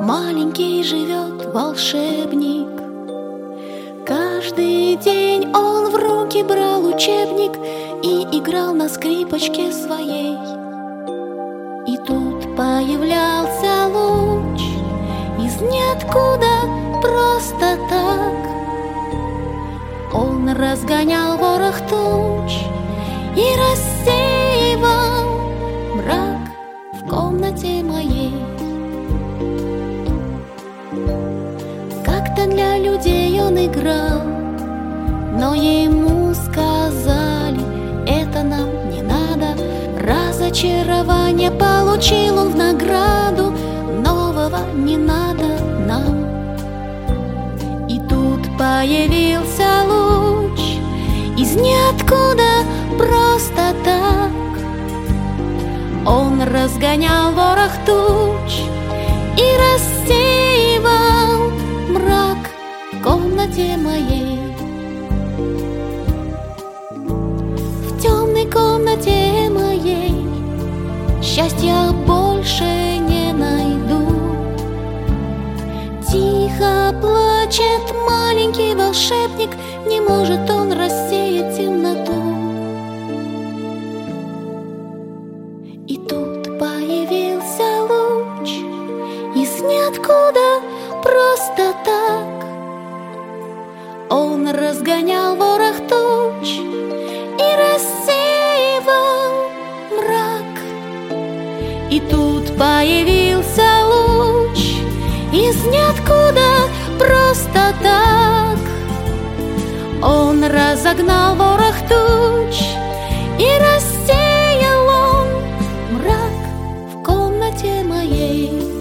маленький живет волшебник. Каждый день он в руки брал учебник и играл на скрипочке своей. И тут появлялся луч из ниоткуда, просто так. Он разгонял ворох туч и рассеивал мрак в комнате моей. Как-то для людей он играл, но ему сказали: это нам не надо. Разочарование получил он в награду, нового не надо нам. И тут появился луч из ниоткуда, просто так. Он разгонял ворох туч и рассеивал мрак в комнате моей. В темной комнате моей счастья больше не найду. Тихо плачет маленький волшебник, не может он рассеять темноту. И тут появился луч из ниоткуда, просто так. Он разгонял ворох туч и рассеивал мрак. И тут появился луч из ниоткуда, просто так. Он разогнал ворох туч и рассеял он мрак в комнате моей.